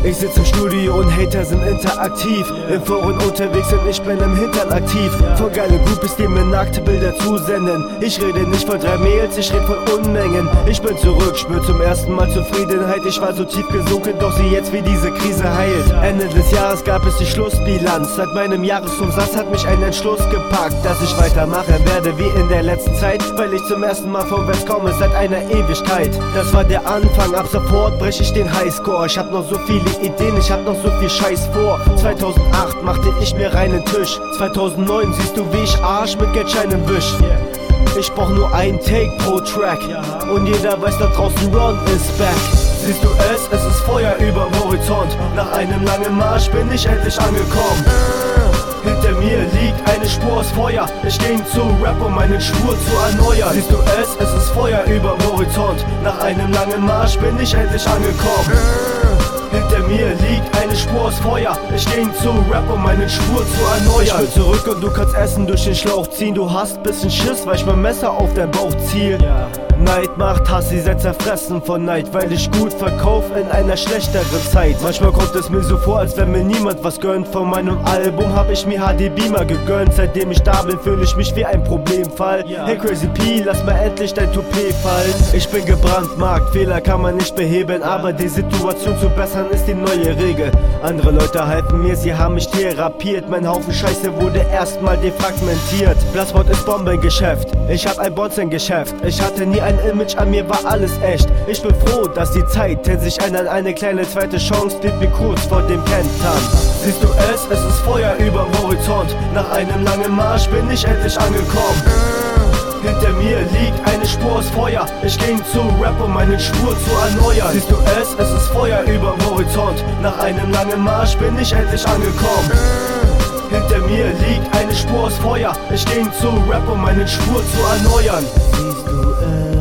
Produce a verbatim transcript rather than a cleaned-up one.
Ich sitz im Studio und Hater sind interaktiv. Im Foren unterwegs und ich bin im Hintern aktiv. Von geile Groupies, die mir nackte Bilder zusenden. Ich rede nicht von drei Mails, ich red von Unmengen. Ich bin zurück, spür zum ersten Mal Zufriedenheit. Ich war so tief gesunken, doch sieh jetzt, wie diese Krise heilt. Ende des Jahres gab es die Schlussbilanz. Seit meinem Jahresumsatz hat mich ein Entschluss gepackt, dass ich weitermachen werde wie in der letzten Zeit, weil ich zum ersten Mal vorwärts komme seit einer Ewigkeit. Das war der Anfang, ab sofort brech ich den Highscore. Ich hab noch so viele Ideen, ich hab noch so viel Scheiß vor. zweitausendacht machte ich mir reinen Tisch. zweitausendneun siehst du, wie ich Arsch mit Geldscheinen wisch. Ich brauch nur einen Take pro Track und jeder weiß da draußen, Ron ist back. Siehst du es, es ist Feuer überm Horizont. Nach einem langen Marsch bin ich endlich angekommen. Hinter mir liegt eine Spur aus Feuer. Ich ging zu Rap, um meine Spur zu erneuern. Siehst du es, es ist Feuer überm Horizont. Nach einem langen Marsch bin ich endlich angekommen. Hinter mir liegt eine Spur aus Feuer. Ich ging zu Rap, um meine Spur zu erneuern. Ich will zurück und du kannst Essen durch den Schlauch ziehen. Du hast bisschen Schiss, weil ich mein Messer auf dein Bauch ziel. Neid macht Hass, sie seid zerfressen von Neid, weil ich gut verkauf in einer schlechteren Zeit. Manchmal kommt es mir so vor, als wenn mir niemand was gönnt. Von meinem Album hab ich mir H D Beamer gegönnt. Seitdem ich da bin, fühle ich mich wie ein Problemfall. Hey Crazy P, lass mal endlich dein Toupet fallen. Ich bin gebrandmarkt, Fehler kann man nicht beheben, aber die Situation zu bessern ist die neue Regel. Andere Leute halten mir, sie haben mich therapiert. Mein Haufen Scheiße wurde erstmal defragmentiert. Bloodsport ist Bombengeschäft, ich hab ein Bonzengeschäft. Ich hatte nie ein Image, an mir war alles echt. Ich bin froh, dass die Zeit hält sich ändert. Eine kleine zweite Chance steht mir kurz vor dem Kentern. Siehst du es, es ist Feuer überm Horizont. Nach einem langen Marsch bin ich endlich angekommen. Hinter mir liegt eine Spur aus Feuer. Ich ging zu Rap, um meine Spur zu erneuern. Siehst du es, es ist Feuer überm Horizont. Nach einem langen Marsch bin ich endlich angekommen. Hinter mir liegt eine Spur aus Feuer. Ich ging zu Rap, um meine Spur zu erneuern. Siehst du es?